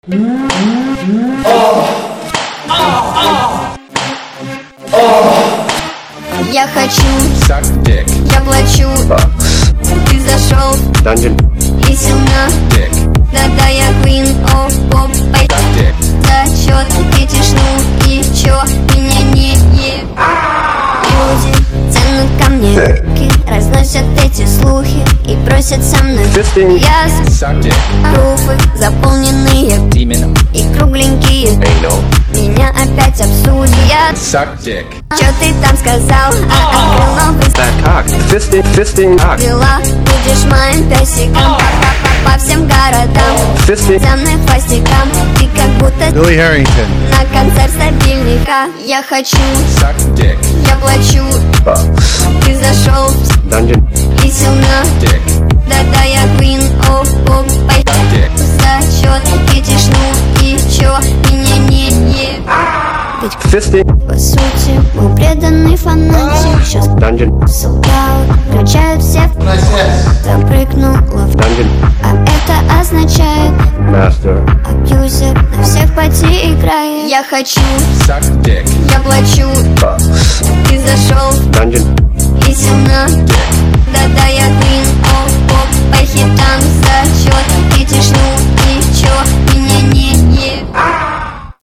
Я хочу, Suck dick. я плачу, ты зашел Dungeon. и сильно. Dick. Да-да, я Queen of Pop. Suck dick. Зачет, эти шну и чё, меня не е. Люди тянут ко мне руки, разносят эти слухи и просят со мной. Fisting. Я Suck dick. группы заполненные Demon. и кругленькие. Anal. Меня опять обсудят. Suck dick. Чё ты там сказал? Открыл новый That cock. Fisting. Fisting. Cock. дела. Будешь моим песиком по всем городам. Fisting. За мной хвостиком. Ты как будто Billy Harrington. на концерт стабильника. Я хочу, Suck dick. я плачу. Ты зашел Dungeon. и сильно. Dick. Да-да, я Queen of Pop. Dick. Зачет, эти шну и чё, меня не е. Ведь Fisting. по сути мы преданный фанатик. Сейчас Dungeon. солдат включают все. Запрыгнула в Dungeon. а это означает Master. абьюзер на всех поти играет. Я хочу, Suck dick. я плачу. Ты зашел Dungeon. и сильно. Dick.